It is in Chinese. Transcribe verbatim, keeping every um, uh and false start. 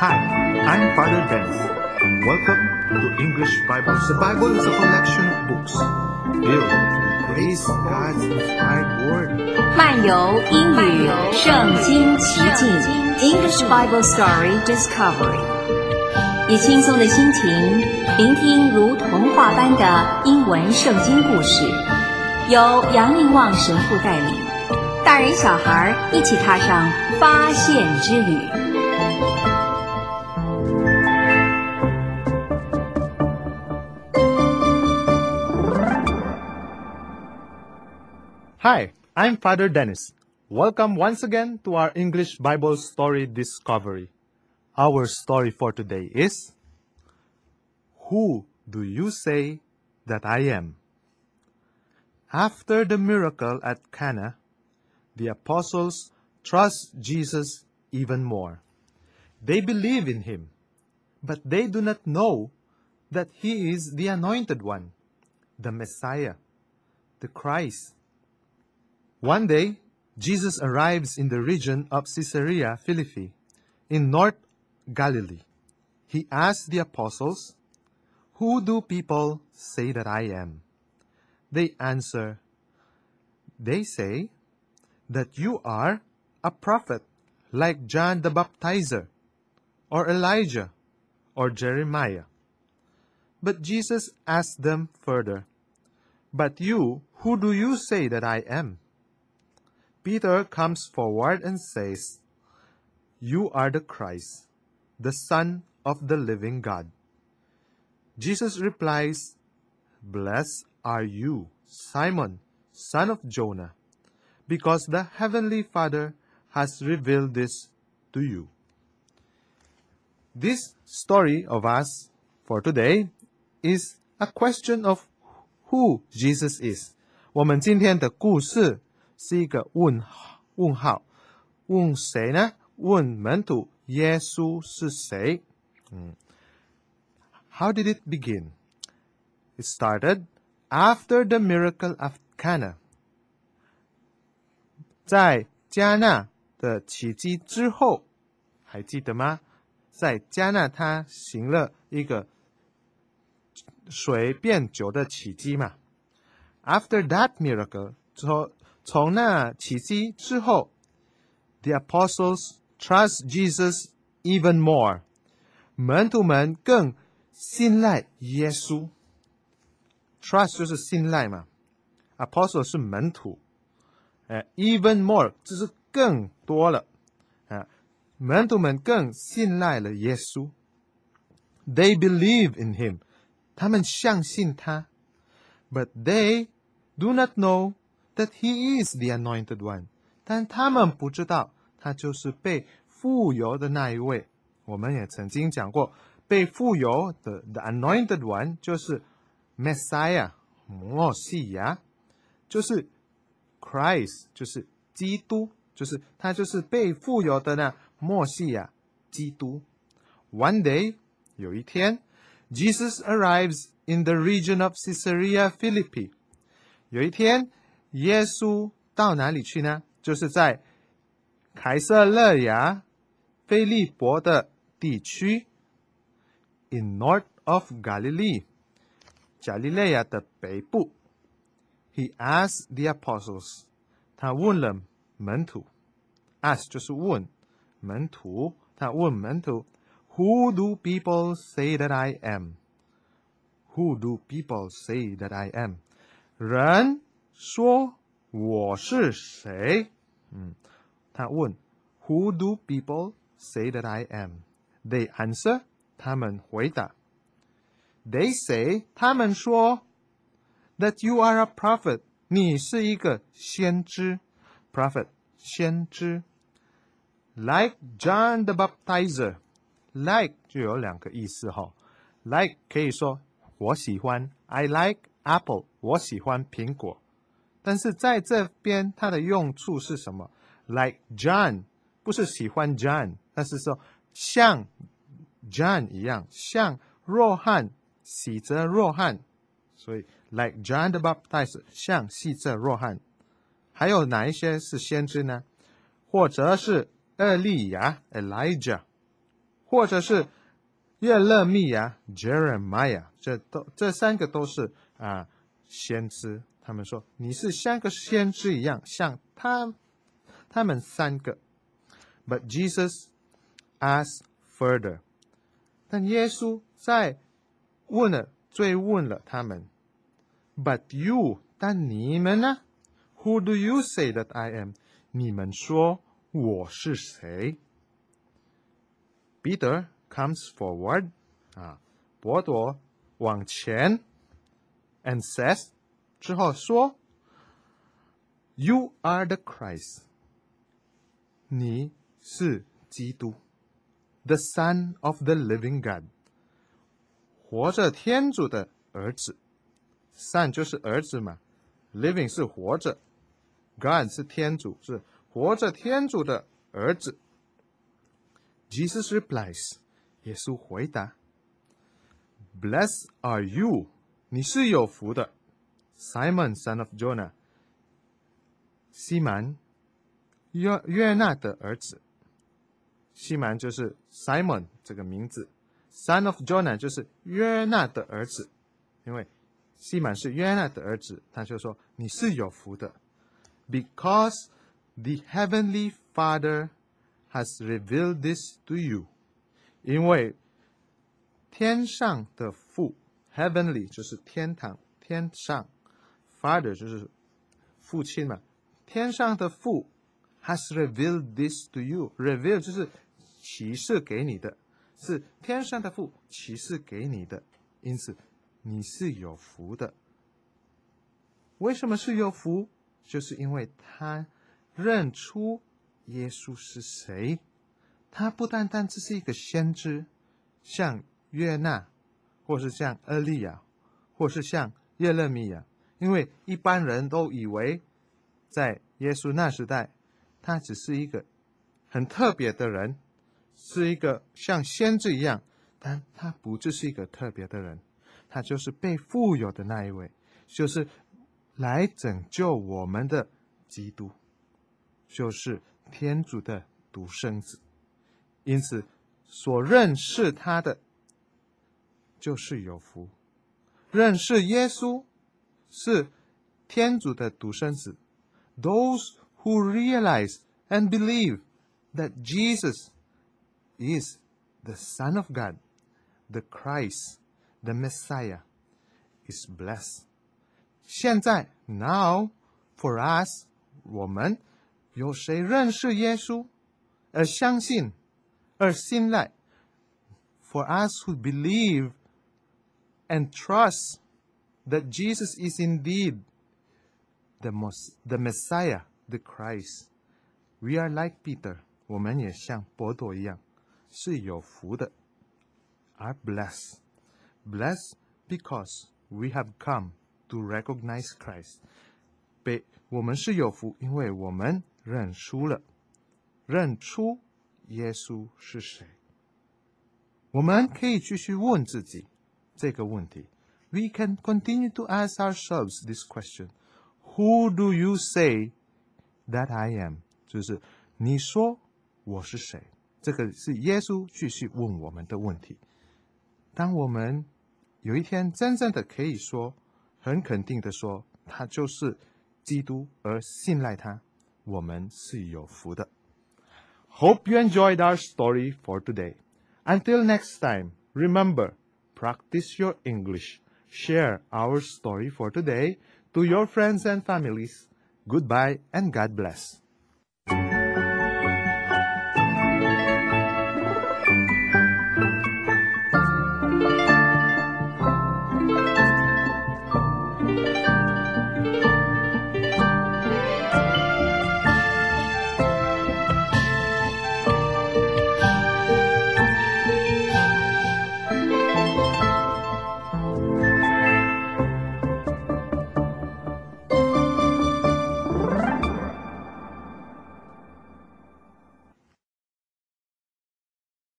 Hi, I'm Father Dennis. Welcome to English Bible. The Bible is a collection of books filled with praise God's inspired word. 漫游英语圣经奇境 English Bible Story Discovery， 以轻松的心情聆听如童话般的英文圣经故事，由杨令望神父带领，大人小孩一起踏上发现之旅。 Hi, I'm Father Dennis. Welcome once again to our English Bible Story Discovery. Our story for today is, Who do you say that I am? After the miracle at Cana, the apostles trust Jesus even more. They believe in him, but they do not know that he is the Anointed One, the Messiah, the Christ. One day, Jesus arrives in the region of Caesarea Philippi, in North Galilee. He asks the apostles, Who do people say that I am? They answer, They say that you are a prophet like John the Baptizer, or Elijah, or Jeremiah. But Jesus asks them further, But you, who do you say that I am? Peter comes forward and says, You are the Christ, the Son of the living God. Jesus replies, Blessed are you, Simon, son of Jonah, because the Heavenly Father has revealed this to you. This story of us for today is a question of who Jesus is. 我们今天的故事是一个问问号，问谁呢？问门徒耶稣是谁？嗯 How did it begin? It started after the miracle of Cana. 在迦纳的奇迹之后，还记得吗？在迦纳他行了一个水变酒的奇迹嘛。After that miracle, 之后从那奇迹之后 ，the apostles trust Jesus even more. 门徒们更信赖耶稣。Trust 就是信赖嘛 ，apostle 是门徒，呃 ，even more 就是更多了，啊，门徒们更信赖了耶稣。They believe in him. 他们相信他 ，but they do not know that he is the anointed one. 但他们不知道他就是被傅油的那一位。我们也曾经讲过，被傅油的 the anointed one 就是 Messiah 默西亚，就是 Christ 就是基督，就是他就是被傅油的那默西亚基督。One day 有一天 Jesus arrives in the region of Caesarea Philippi. 有一天耶稣到哪里去呢？就是在凯撒勒雅菲利伯的地区 ，in north of Galilee， 加利利亚的北部。He asked the apostles， 他问了门徒 ，ask 就是问门徒，他问门徒 ，Who do people say that I am？ Who do people say that I am？ 人说我是谁？嗯，他问 Who do people say that I am? They answer， 他们回答 They say， 他们说 That you are a prophet， 你是一个先知 Prophet， 先知 Like John the Baptizer， Like 就有两个意思哈 Like 可以说我喜欢 I like apple， 我喜欢苹果。但是在这边它的用处是什么 ？Like John， 不是喜欢 John， 但是说像 John 一样，像若翰洗着若翰，所以 Like John the Baptizer， 像洗着若翰。还有哪一些是先知呢？或者是厄利亚 Elijah， 或者是耶勒米亚 Jeremiah， 这都这三个都是啊先知。他们说你是像个先知一样，像他他们三个。But Jesus asked further， 但耶稣在问了追问了他们。But you， 但你们呢 ？Who do you say that I am？ 你们说我是谁？ Peter comes forward， 啊，伯多往前 ，and says， 之后说 ，You are the Christ， 你是基督 ，the Son of the Living God， 活着天主的儿子 ，Son 就是儿子嘛 ，Living 是活着 ，God 是天主，是活着天主的儿子。Jesus replies， 耶稣回答 ，Blessed are you， 你是有福的 ，Simon son of Jonah， 西满约约纳的儿子。西满就是 Simon 这个名字 ，Son of Jonah 就是约纳的儿子，因为西满是约纳的儿子，他就说你是有福的 ，because the heavenly Father has revealed this to you， 因为天上的父 ，heavenly 就是天堂，天上 ，Father 就是父亲嘛，天上的父 has revealed this to you，reveal 就是启示给你的，是天上的父启示给你的，因此你是有福的。为什么是有福？就是因为他认出耶稣是谁，他不单单只是一个先知，像约纳，或是像厄利亚，或是像耶勒米亚，因为一般人都以为在耶稣那时代，他只是一个很特别的人，是一个像先知一样，但他不就是一个特别的人，他就是被富有的那一位，就是来拯救我们的基督，就是天主的独生子。因此所认识他的就是有福，认识耶稣是天主的独生子。 Those who realize and believe that Jesus is the Son of God, the Christ, the Messiah, is blessed. 现在 now for us 我们有谁认识耶稣而相信而信赖 For us who believe and trust that Jesus is indeed the, most, the Messiah, the Christ, we are like Peter. 我们也像伯多一样是有福的 are blessed. Blessed because we have come to recognize Christ. 被我们是有福，因为我们认出了，认出耶稣是谁。我们可以继续问自己这个问题。We can continue to ask ourselves this question. Who do you say that I am? 就是你说我是谁？这个是耶稣继续问我们的问题。当我们有一天真正的可以说，很肯定的说，他就是基督而信赖他，我们是有福的。Hope you enjoyed our story for today. Until next time, remember, practice your English. Share our story for today to your friends and families. Goodbye and God bless.